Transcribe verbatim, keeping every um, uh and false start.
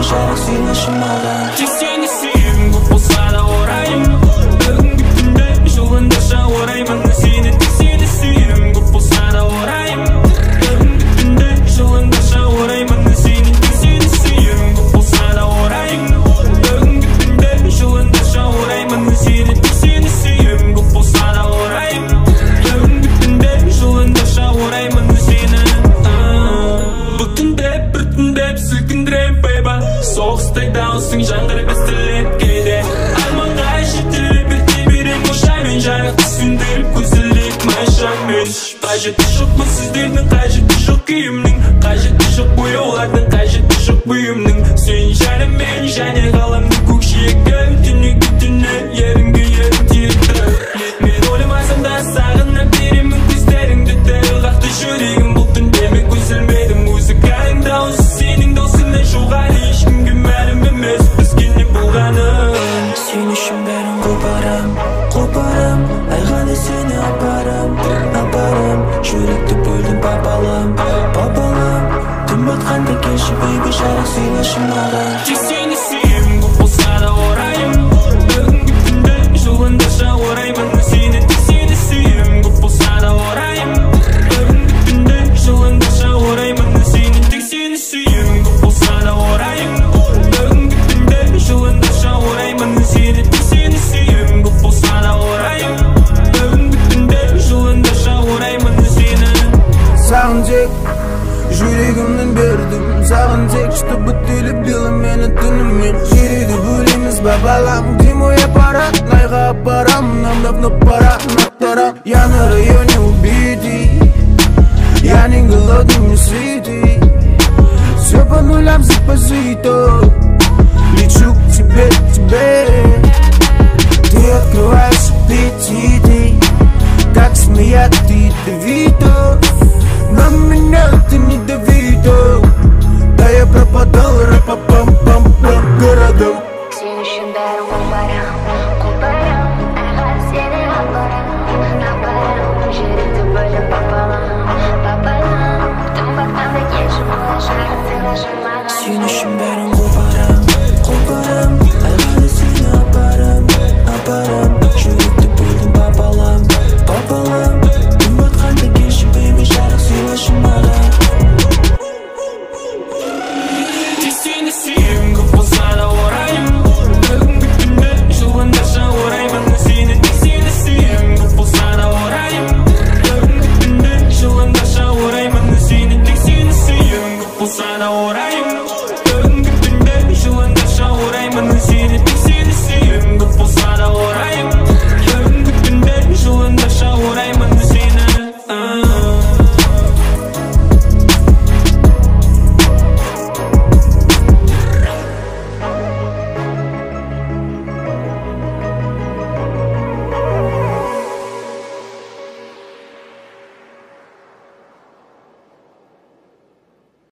жарық сыйлашы маған. Тек сені сүйем, көп болса да орайым. Бүгінгі түнде жолындаша ораймын. Сені тек сені сүйем, көп болса да орайым. Бүгінгі түнде жолындаша ораймын. Сені тек сені сүйем, көп болса да орайым. Бүгінгі түнде жолындаша ораймын. Сені тек сені сүйем, көп болса да орайым. Бүгінгі түнде жолындаша ораймын. Сені бүтіндеп, біртіндеп сілкіндірем бейба. Соғыстай даусың жаңғырып естілет кейде. Арманға жетіліп ерте берем қошаймен. Жарықты сөндіріп көзілік майшамен. Қажеті жоқ бұл сіздердің, қажеті жоқ күйімнің. Қажеті жоқ бояулардың, қажеті жоқ бұйымның. Сен жанымен және ғаламның көкшиегім. Түнеге түні ерінге ерін тиетті. Мен ойламасам да сағынып беремін көздеріңді. Дәл қақты жүрегім бұл түнде мен көзілмедім. Музыканың дауысы сенің даусыңнан жоғары. Ешкімге мәлім емес бізге не болғаным. Сен үшін бәрін қопарам, қопарам. Айғаны сені апарам, апарам. Жүректі бөлдім папалам, папалам. Түн батқанда келші бейбі жарық сыйлашы маған. Тек сені сүйем, көп болса да орайым. Бүгінгі түнде жолындаша ораймын. Сені тек сені сүйем, көп болса да орайым. Бүгінгі түнде жолындаша ораймын. Сені тек сені сүйем, көп болса да орайым. Бүгінгі түнде жолындаша ораймын. Сені тек сені сүйем, көп болса да орайым. Бүгінгі түнде жолындаша ораймын. Сені саған тек жүрегімнен бердім. Саған тек что бітеліп белім мені түнімен. Жереді бөлеміз бабалам. Зимой аппарат, найға апарам. Нам давно пора, на пора. Я на районе убитый, я не голодный, не сытый. Все по нулям запозито. Лечу к тебе, к тебе. Ты открываешь аппетиты. Как смеять ты ядовито. Но меня ты не доверяешь.